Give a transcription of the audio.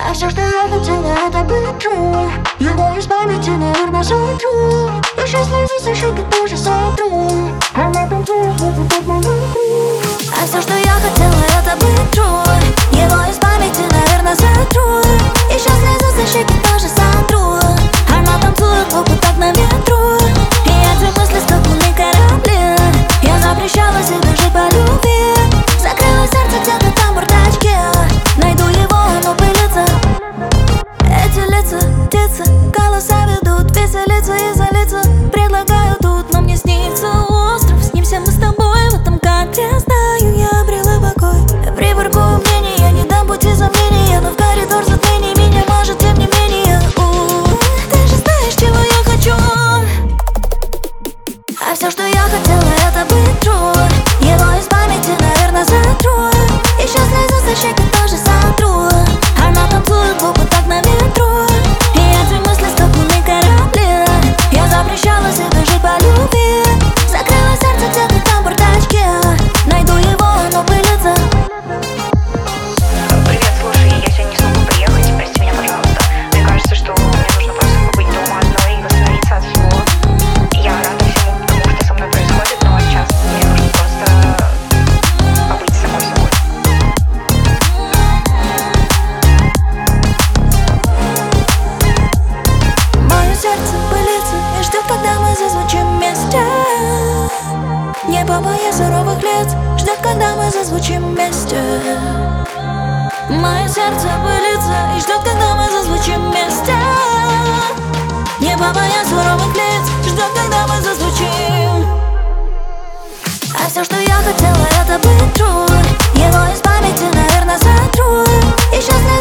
А все, что я хотела, это быть true. Его из памяти, наверное, сотру. Еще слезы со щеки тоже сотру. Она танцует, вот так маленькую. А все, что я хотела, это быть true. Его из памяти, наверное, сотру. Еще слезы со щеки тоже сотру. Она танцует, вот так на ветру. И эти мысли стоплены корабли. Я запрещала себе жить по любви. Закрыла сердце где-то там в бардачке. Найду его, оно пылится. Эти лица, птицы, голоса ведут. Веселиться и залиться предлагаю тут. Но мне снится остров. Снимся мы с тобой в этом кадре. Знаю, я обрела покой. Приборкую мнение, я не дам пути сомнения. Но в коридор затмени меня может, тем не менее. Ты же знаешь, чего я хочу. А все, что я хотела, это быть true. Его из памяти, наверное, сотру. Еще слезы со щеки тоже сотру. Она танцует, вот так на ветру. И эти мысли стоплены корабли. Я запрещала себе жить по любви. Закрыла сердце где-то там в бардачке. Найду его, оно пылится. Привет, слушай, я сегодня не смогу приехать, прости меня, пожалуйста. Мне кажется, что мне нужно просто побыть дома одной и восстановиться от всего. Я рада всему тому, что со мной происходит, но сейчас мне нужно просто побыть самой собой. Мое сердце пылится и ждет, когда мы зазвучим вместе. Небо моих суровых лиц ждет, когда мы зазвучим вместе. Мое сердце пылится и ждет, когда мы зазвучим вместе. Небо моих суровых лиц ждет, когда мы зазвучим. А все, что я хотела, это быть true. Его из памяти, наверное, сотру. Еще слезы